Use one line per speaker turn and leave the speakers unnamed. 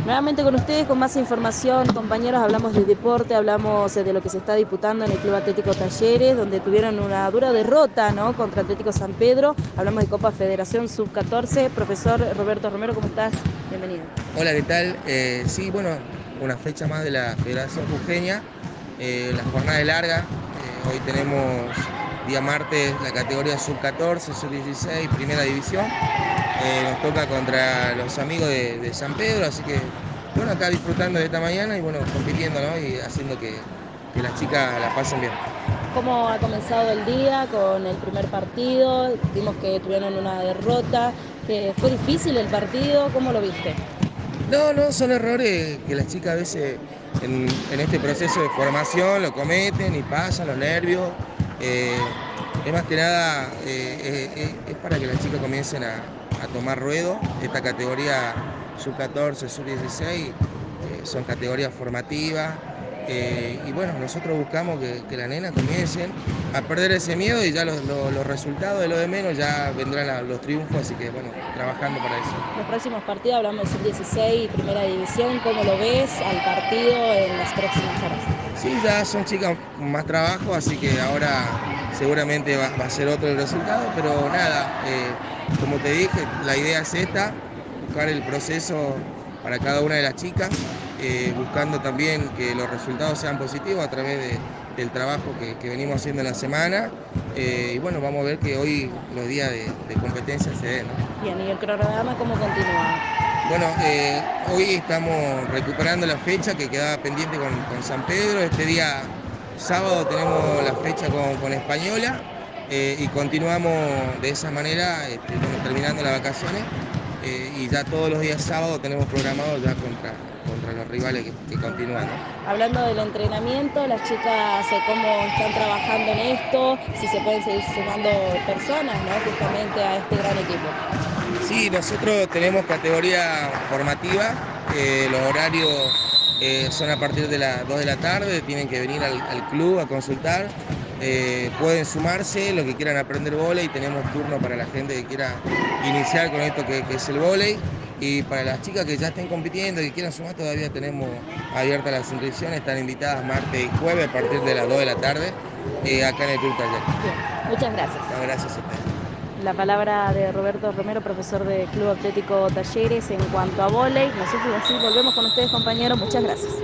Nuevamente con ustedes, con más información, compañeros, hablamos de deporte, hablamos de lo que se está disputando en el Club Atlético Talleres, donde tuvieron una dura derrota, ¿no?, contra Atlético San Pedro. Hablamos de Copa Federación Sub-14. Profesor Roberto Romero, ¿cómo estás? Bienvenido.
Hola, ¿qué tal? Sí, bueno, una fecha más de la Federación Jujeña. La jornada es larga. Hoy tenemos día martes la categoría sub-14, sub-16, primera división. Nos toca contra los amigos de San Pedro, así que bueno, acá disfrutando de esta mañana y bueno, compitiendo, ¿no? Y haciendo que las chicas la pasen bien.
¿Cómo ha comenzado el día con el primer partido? Vimos que tuvieron una derrota, que fue difícil el partido. ¿Cómo lo viste?
No, no, son errores que las chicas a veces en este proceso de formación lo cometen y pasan los nervios. Eh, es más que nada, es para que las chicas comiencen a tomar ruedo. Esta categoría sub-14, sub-16 son categorías formativas. Y bueno, nosotros buscamos que las nenas comiencen a perder ese miedo y ya los resultados de lo de menos ya vendrán los triunfos, así que bueno, trabajando para eso.
Los próximos partidos, hablamos de sub-16 y primera división. ¿Cómo lo ves al partido en las próximas horas?
Sí, ya son chicas con más trabajo, así que ahora seguramente va a ser otro el resultado, pero nada, como te dije, la idea es esta, buscar el proceso para cada una de las chicas, buscando también que los resultados sean positivos a través del trabajo que venimos haciendo en la semana, y bueno, vamos a ver que hoy los días de competencia se den, ¿no?
Bien, ¿y el cronograma cómo continúa?
Bueno, hoy estamos recuperando la fecha que quedaba pendiente con San Pedro. Este día sábado tenemos la fecha con Española, y continuamos de esa manera, bueno, terminando las vacaciones, y ya todos los días sábado tenemos programado ya contra los rivales que continúan, ¿no?
Hablando del entrenamiento, las chicas, cómo están trabajando en esto, si se pueden seguir sumando personas, ¿no?, justamente a este gran equipo.
Sí, nosotros tenemos categoría formativa, los horarios son a partir de las 2 de la tarde, tienen que venir al club a consultar, pueden sumarse, los que quieran aprender vóley, tenemos turno para la gente que quiera iniciar con esto que es el vóley, y para las chicas que ya estén compitiendo, que quieran sumar, todavía tenemos abiertas las inscripciones, están invitadas martes y jueves a partir de las 2 de la tarde, acá en el Club Taller.
Bien, muchas gracias.
No, gracias a ustedes.
La palabra de Roberto Romero, profesor de Club Atlético Talleres, en cuanto a vóley. Nosotros así volvemos con ustedes, compañeros. Muchas gracias.